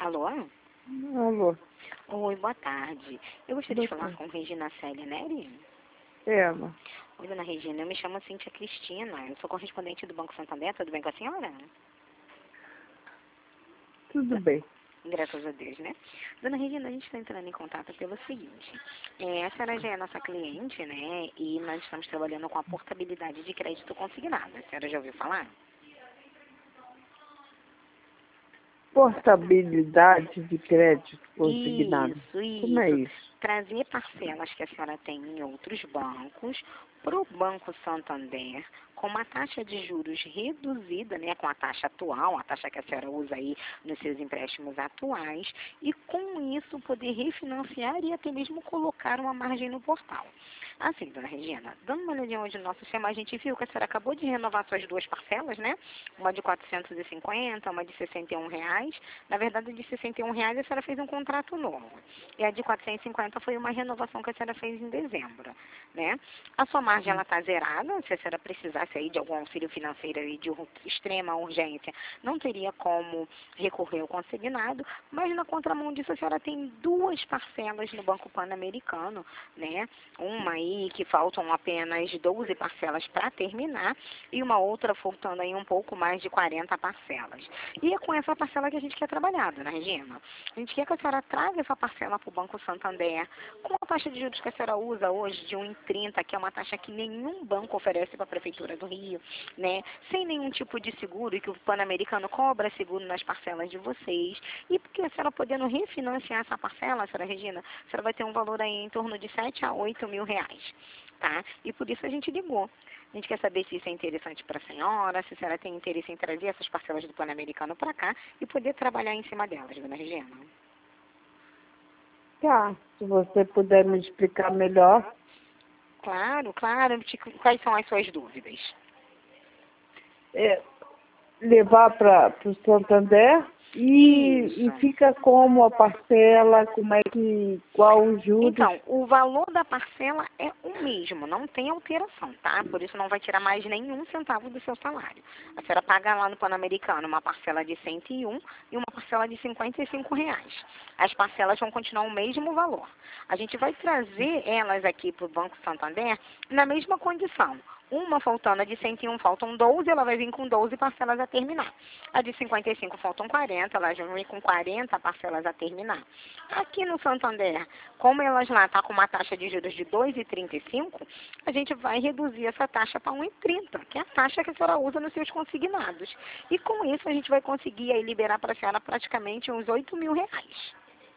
Alô? Alô, Oi, boa tarde. Eu gostaria de boa falar tarde. com Regina Célia Neri. Ela. Oi, dona Regina, eu me chamo Cíntia Cristina. Eu sou correspondente do Banco Santander. Tudo bem com a senhora? Tudo bem. Graças a Deus, né? Dona Regina, a gente está entrando em contato pelo seguinte. A senhora já é nossa cliente, né? E nós estamos trabalhando com a portabilidade de crédito consignado. A senhora já ouviu falar? Portabilidade de crédito consignado. Isso, Como é isso. isso? Trazer parcelas que a senhora tem em outros bancos para o Banco Santander com uma taxa de juros reduzida, né, com a taxa atual, a taxa que a senhora usa aí nos seus empréstimos atuais, e com isso poder refinanciar e até mesmo colocar uma margem no portal. Assim, dona Regina, dando uma olhadinha hoje no nosso sistema, a gente viu que a senhora acabou de renovar suas duas parcelas, né? Uma de 450, uma de R$ 61. Na verdade, de R$ 61 a senhora fez um contrato novo. E a de 450 foi uma renovação que a senhora fez em dezembro, né? A sua margem, ela está zerada. Se a senhora precisasse aí de algum auxílio financeiro aí de extrema urgência, não teria como recorrer ao consignado, mas na contramão disso, a senhora tem duas parcelas no Banco Pan-Americano, né? Uma aí que faltam apenas 12 parcelas para terminar e uma outra faltando aí um pouco mais de 40 parcelas. E é com essa parcela que a gente quer trabalhar, dona Regina. A gente quer que a senhora traga essa parcela para o Banco Santander com a taxa de juros que a senhora usa hoje de 1,30, que é uma taxa que nenhum banco oferece para a Prefeitura do Rio, né? Sem nenhum tipo de seguro, e que o Pan-Americano cobra seguro nas parcelas de vocês. E porque a senhora podendo refinanciar essa parcela, senhora Regina, a senhora vai ter um valor aí em torno de 7 a 8 mil reais, tá? E por isso a gente ligou. A gente quer saber se isso é interessante para a senhora, se a senhora tem interesse em trazer essas parcelas do Pan-Americano para cá e poder trabalhar em cima delas, dona Regina. Tá, se você puder me explicar melhor. Claro, claro. Quais são as suas dúvidas? É, levar para o Santander e Isso. fica como a parcela, como é que, qual os juros. Então, o valor da parcela é o mesmo, não tem alteração, tá? Por isso não vai tirar mais nenhum centavo do seu salário. A senhora paga lá no Pan-Americano uma parcela de 101 e uma parcela de R$ 55. As parcelas vão continuar o mesmo valor. A gente vai trazer elas aqui para o Banco Santander na mesma condição. Uma faltando, a de 101 faltam 12, ela vai vir com 12 parcelas a terminar. A de 55 faltam 40, ela já vai vir com 40 parcelas a terminar. Aqui no Santander, como elas lá estão com uma taxa de juros de 2,35, a gente vai reduzir essa taxa para 1,30, que é a taxa que a senhora usa nos seus consignados. E com isso a gente vai conseguir aí liberar para a senhora praticamente uns 8 mil reais.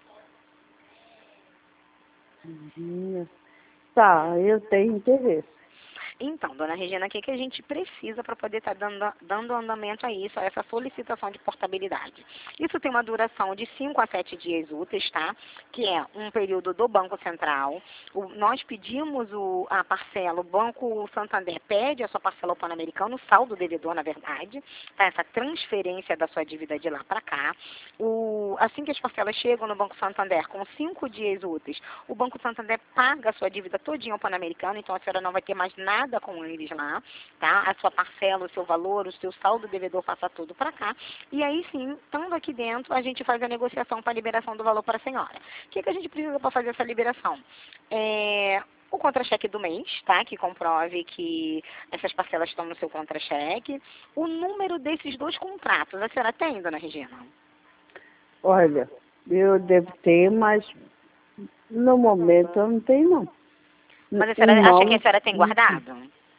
Tá, eu tenho interesse. Então, dona Regina, o que a gente precisa para poder estar dando andamento a isso, a essa solicitação de portabilidade? Isso tem uma duração de 5 a 7 dias úteis, tá? Que é um período do Banco Central. Nós pedimos a parcela, o Banco Santander pede a sua parcela ao Pan-Americano, o saldo devedor, na verdade, tá? Essa transferência da sua dívida de lá para cá. Assim que as parcelas chegam no Banco Santander, com 5 dias úteis, o Banco Santander paga a sua dívida todinha ao Pan-Americano, então a senhora não vai ter mais nada com eles lá, tá? A sua parcela, o seu valor, o seu saldo devedor passa tudo para cá. E aí sim, estando aqui dentro, a gente faz a negociação para a liberação do valor para a senhora. O que a gente precisa para fazer essa liberação? O contra-cheque do mês, tá? Que comprove que essas parcelas estão no seu contra-cheque. O número desses dois contratos, a senhora tem, dona Regina? Olha, eu devo ter, mas no momento eu não tenho, não. Mas a senhora acha que a senhora tem Não. guardado?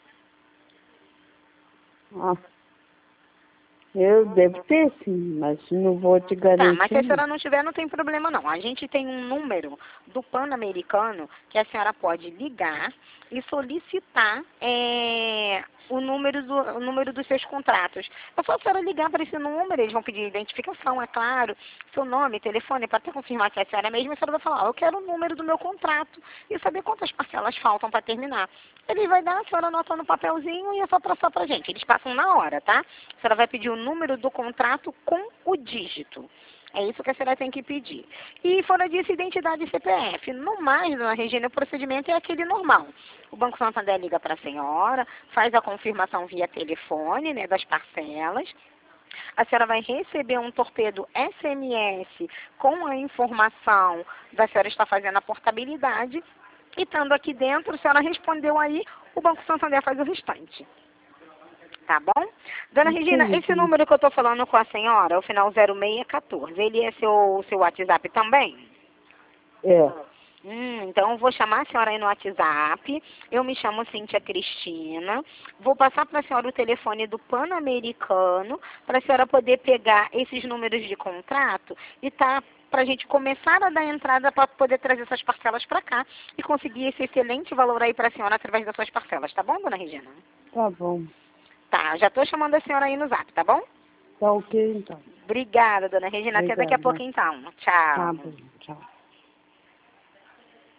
Ah, eu devo ter sim, mas não vou te Tá, mas se garantir, a não. senhora não tiver, não tem problema não. A gente tem um número do Pan-Americano que a senhora pode ligar e solicitar o número dos seus contratos. É só a senhora ligar para esse número, eles vão pedir identificação, é claro, seu nome, telefone, para até confirmar que é a senhora mesmo, a senhora vai falar, eu quero o número do meu contrato e saber quantas parcelas faltam para terminar. Ele vai dar, a senhora anota no papelzinho e é só passar para a gente. Eles passam na hora, tá? A senhora vai pedir o número do contrato com o dígito. É isso que a senhora tem que pedir. E fora disso, identidade e CPF. No mais, dona Regina, o procedimento é aquele normal. O Banco Santander liga para a senhora, faz a confirmação via telefone, né, das parcelas. A senhora vai receber um torpedo SMS com a informação da senhora estar fazendo a portabilidade. E estando aqui dentro, a senhora respondeu aí, o Banco Santander faz o restante. Tá bom? Dona Regina, esse número que eu estou falando com a senhora, o final 0614, ele é seu WhatsApp também? É. Então eu vou chamar a senhora aí no WhatsApp. Eu me chamo Cíntia Cristina. Vou passar para a senhora o telefone do Pan-Americano para a senhora poder pegar esses números de contrato e para a gente começar a dar entrada para poder trazer essas parcelas para cá e conseguir esse excelente valor aí para a senhora através das suas parcelas. Tá bom, dona Regina? Tá bom. Tá, já estou chamando a senhora aí no Zap, tá bom? Tá ok, então. Obrigada, dona Regina. Até daqui a Obrigada. pouco, então. Tchau. Tá bom.